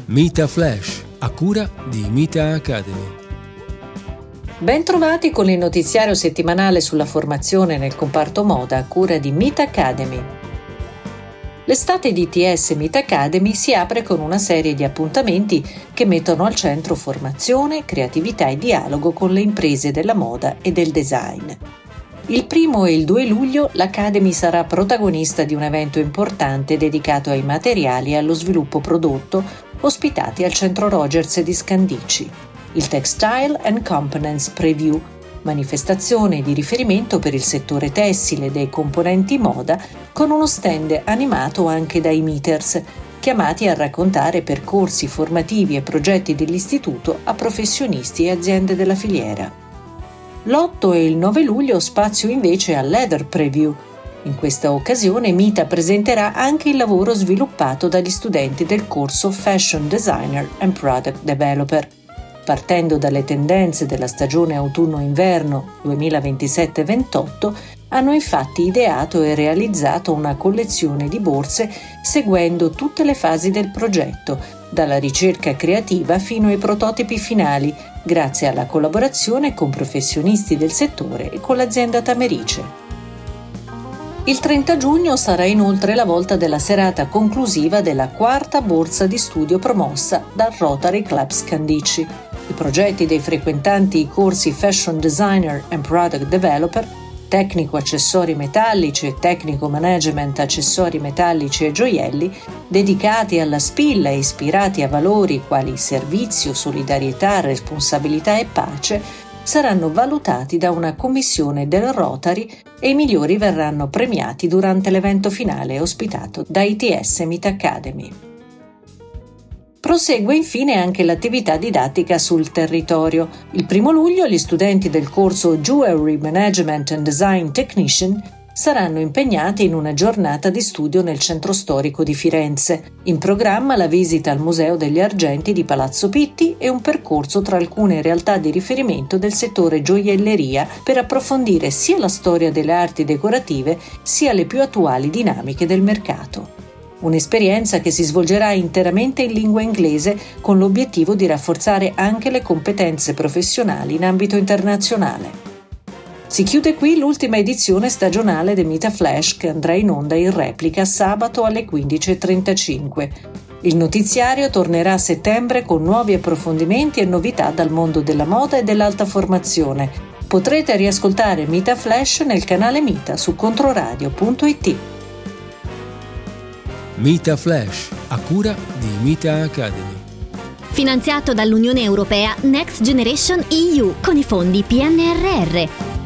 Mita Flash, a cura di Mita Academy. Bentrovati con il notiziario settimanale sulla formazione nel comparto moda a cura di Mita Academy. L'estate di ITS Mita Academy si apre con una serie di appuntamenti che mettono al centro formazione, creatività e dialogo con le imprese della moda e del design. Il 1 e il 2 luglio l'Academy sarà protagonista di un evento importante dedicato ai materiali e allo sviluppo prodotto, ospitati al Centro Rogers di Scandicci, il Textile and Components Preview, manifestazione di riferimento per il settore tessile dei componenti moda, con uno stand animato anche dai meeters, chiamati a raccontare percorsi formativi e progetti dell'istituto a professionisti e aziende della filiera. L'8 e il 9 luglio spazio invece al Leather Preview. In questa occasione Mita presenterà anche il lavoro sviluppato dagli studenti del corso Fashion Designer and Product Developer. Partendo dalle tendenze della stagione autunno-inverno 2027-28, hanno infatti ideato e realizzato una collezione di borse seguendo tutte le fasi del progetto, dalla ricerca creativa fino ai prototipi finali, grazie alla collaborazione con professionisti del settore e con l'azienda Tamerice. Il 30 giugno sarà inoltre la volta della serata conclusiva della quarta borsa di studio promossa dal Rotary Club Scandicci. I progetti dei frequentanti i corsi Fashion Designer and Product Developer, Tecnico Accessori Metallici e Tecnico Management Accessori Metallici e Gioielli, dedicati alla spilla e ispirati a valori quali servizio, solidarietà, responsabilità e pace, saranno valutati da una commissione del Rotary e i migliori verranno premiati durante l'evento finale ospitato da ITS Mita Academy. Prosegue infine anche l'attività didattica sul territorio. Il 1 luglio gli studenti del corso Jewelry Management and Design Technician saranno impegnati in una giornata di studio nel centro storico di Firenze. In programma la visita al Museo degli Argenti di Palazzo Pitti e un percorso tra alcune realtà di riferimento del settore gioielleria per approfondire sia la storia delle arti decorative sia le più attuali dinamiche del mercato. Un'esperienza che si svolgerà interamente in lingua inglese con l'obiettivo di rafforzare anche le competenze professionali in ambito internazionale. Si chiude qui l'ultima edizione stagionale del Mita Flash che andrà in onda in replica sabato alle 15:35. Il notiziario tornerà a settembre con nuovi approfondimenti e novità dal mondo della moda e dell'alta formazione. Potrete riascoltare Mita Flash nel canale Mita su controradio.it. Mita Flash, a cura di Mita Academy. Finanziato dall'Unione Europea Next Generation EU con i fondi PNRR.